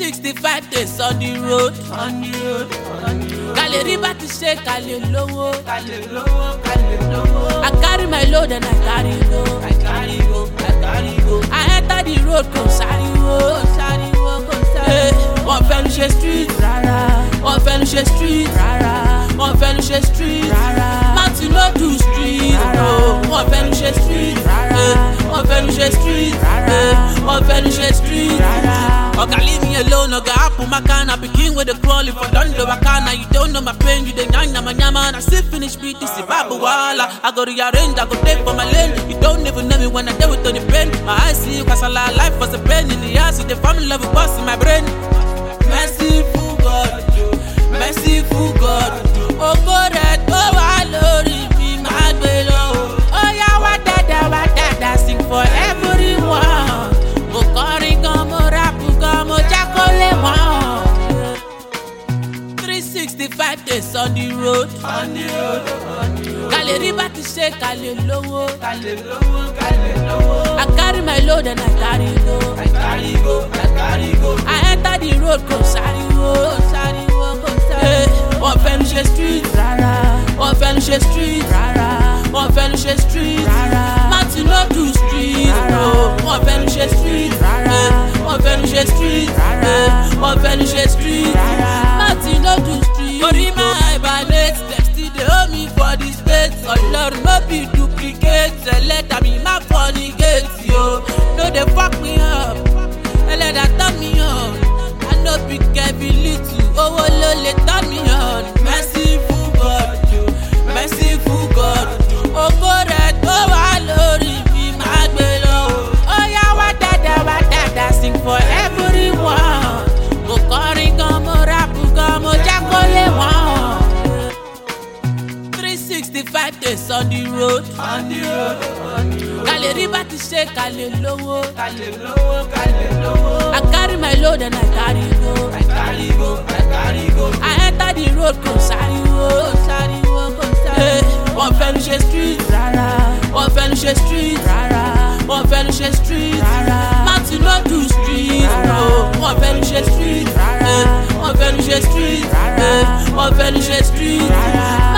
365 days on the road. Kale riba ti ṣe kale lowo. I carry my load and I carry go. I enter the road kò sáriwo. Wọ́n fẹ́ lu ṣe street rárá. Wọ́n fẹ́ lu ṣe street rárá. Wọ́n fẹ́ lu ṣe street rárá. Martin no do street bro. Wọ́n fẹ́ lu ṣe street rárá. Wọ́n fẹ́ lu ṣe street rárá. Wọ́n fẹ́ lu ṣe street rárá. Oga leave me alone, oga apple my can. I begin with the crawl, if I don't know I can. Now you don't know my pain, you the nyama nyama. I still finish beat this babu wala. I go rearrange, I go take for my lane. You don't even know me when I deal with the pain. My eyes see you cause a lot life was a pain in the ass. The family love will bust in my brain. Merciful God, merciful God. Oh God, oh I love me, my below. Oh yeah, what that sing for everyone. Oh calling come rap, come jakole one. 365 days on the road. Kale riba ti ṣe kale lowo. I carry my load and I carry go. I enter the road kò sáriwo. Wọ́n fẹ́ lu ṣe street rárá. Wọ́n fẹ́ lu ṣe street rárá. Wọ́n fẹ́ lu ṣe street rárá. Martin no do street bro. Wọ́n fẹ́ lu ṣe street rárá. Wọ́n fẹ́ lu ṣe street rárá. Wọ́n fẹ́ lu ṣe street rárá. Martin no do street. Orí máa balẹ̀ dem still dey hold me for the state. Ọlọ́run no be duplicate. Ẹlẹ́dà mi má fornicate yo. No dey fuck me up. Ẹlẹ́dà turn me on. I no be Kevin Little. Owó ló lè turn me on. Merciful God, merciful God. Ògo rẹ̀ tó wà lórí mi máa gbé lọ. Ó yá wá dáadáa sing for everyone. Mo kọrin gan, mo rap gan, mo jákòlé wọn. 365 days on the road. Kale riba ti ṣe kale lowo. I carry my load and I carry go. I enter the road kò sáriwo. Wọ́n fẹ́ lu ṣe street rárá. Wọ́n fẹ́ lu ṣe street rárá. Wọ́n fẹ́ lu ṣe street rárá. Martin no do street bro. Wọ́n fẹ́ lu ṣe street rárá. Wọ́n fẹ́ lu ṣe street rárá. Wọ́n fẹ́ lu ṣe street rárá.